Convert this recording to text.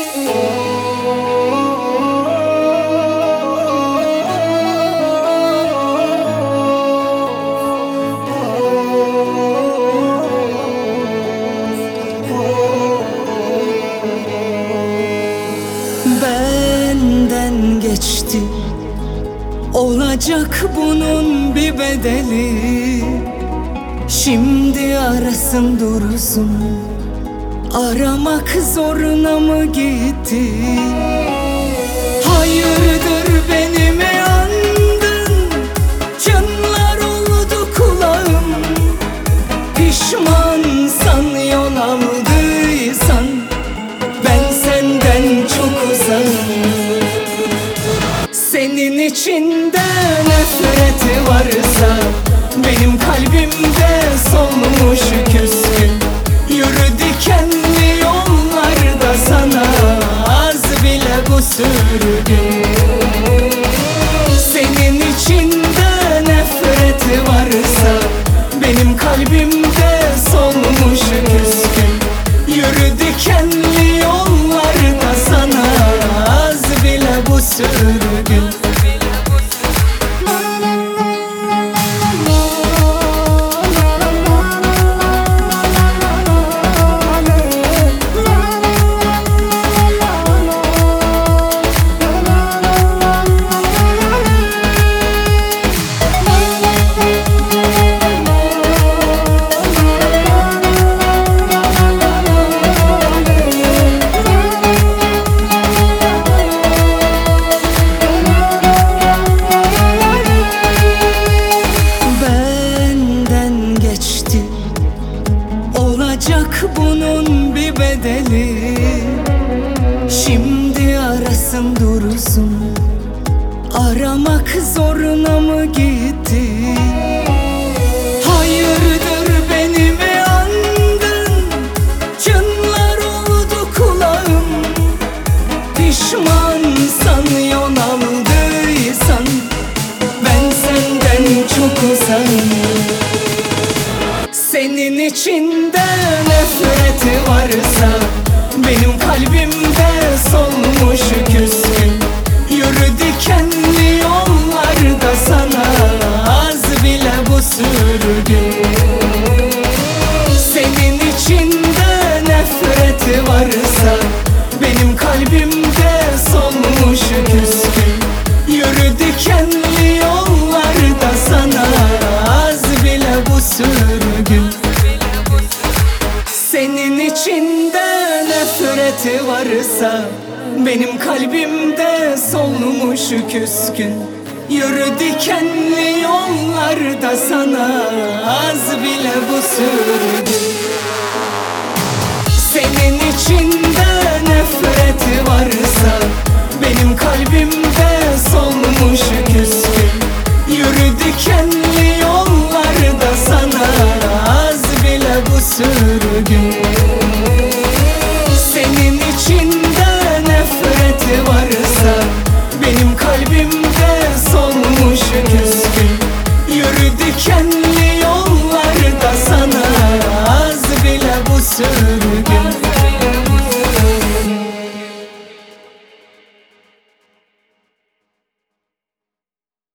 Benden geçti, olacak bunun bir bedeli. Şimdi arasın dursun, aramak zoruna mı gitti? Hayırdır beni mi andın? Çınlar oldu kulağım. Pişmansan yol aldıysan, ben senden çok uzağım. Senin içinde nefreti varsa, benim kalbimde solmuş küskün. Yürü dikenli yollarda, sana az bile bu sürgün. Senin içinde nefreti varsa, benim kalbimde solmuş küskün. Yürü dikenli yollarda, sana az bile bu sürgün. Olacak bunun bir bedeli. Şimdi arasın dursun, aramak zoruna mı gitti? Hayırdır beni mi andın? Çınlar oldu kulağım. Pişmansan yol aldıysan, ben senden çok uzağım. Senin içinde nefreti varsa, benim kalbimde solmuş küskün. Yürü dikenli yollarda, sana az bile bu sürgün. Senin içinde nefreti varsa, benim kalbimde solmuş küskün. Yürü dikenli yollarda, sana az bile bu sürgün. Senin içinde nefreti varsa, benim kalbimde solmuş küskün. Yürü dikenli yollarda, sana az bile bu sürgün. Senin içinde nefreti varsa, benim kalbimde solmuş küskün. Yürü dikenli yollarda, sana az bile bu sürgün. Senin içinde nefreti varsa, benim kalbimde solmuş küskün. Yürü dikenli